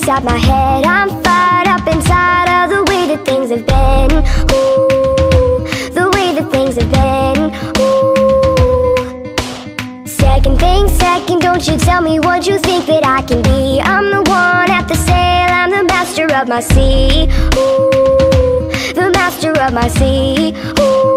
inside my head. I'm fired up inside of the way that things have been. Ooh, the way that things have been. Ooh. Second thing, second, don't you tell me what you think that I can be. I'm the one at the sail, I'm the master of my sea. Ooh, the master of my sea. Ooh.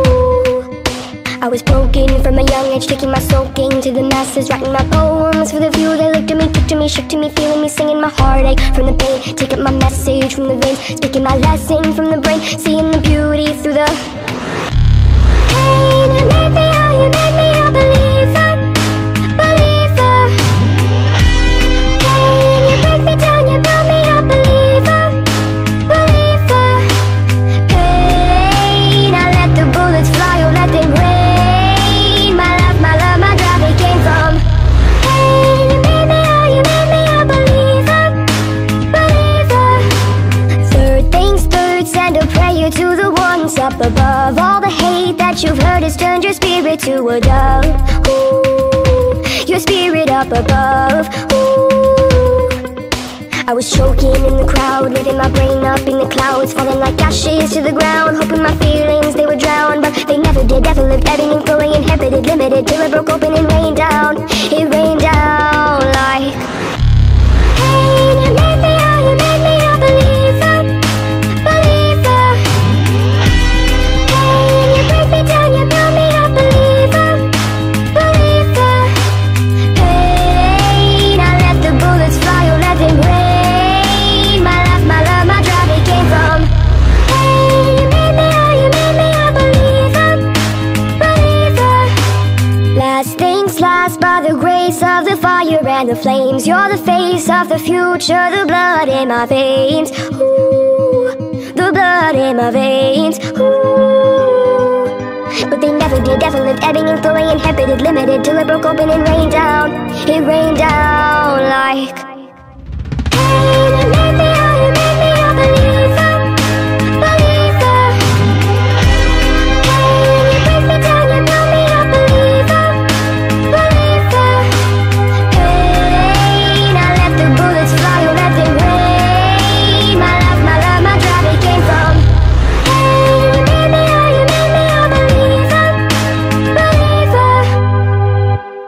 I was broken from a young age, taking my soaking to the masses, writing my poems for the few that looked at me, took to me, shook to me, feeling me, singing my heartache from the pain, taking my message from the veins, speaking my lesson from the brain, seeing the beauty through the pain. You made me, oh, you made me a believer, believer. Pain, you break me down, you build me a believer, believer. Pain, I let the bullets fly, oh, let them rain. To the ones up above, all the hate that you've heard has turned your spirit to a dove. Ooh, your spirit up above. Ooh. I was choking in the crowd, letting my brain up in the clouds, falling like ashes to the ground, hoping my feelings they would drown, but they never did. Ever lived, ebbing and flowing, inhibited, limited, till it broke open and rained down. It rained down like pain. You made me, oh, you made me a believer, believer. Down, you build me a believer, believer. Pain, I let the bullets fly, oh, let them rain. My life, my love, my drive, it came from pain. You made me, oh, you made me a believer, believer. Last things last, by the grace of the fire and the flames. You're the face of the future, the blood in my veins. Ooh, the blood in my veins. Ooh. But they never did, ever lived, ebbing and flowing, inhibited, limited, till it broke open and rained down. It rained down like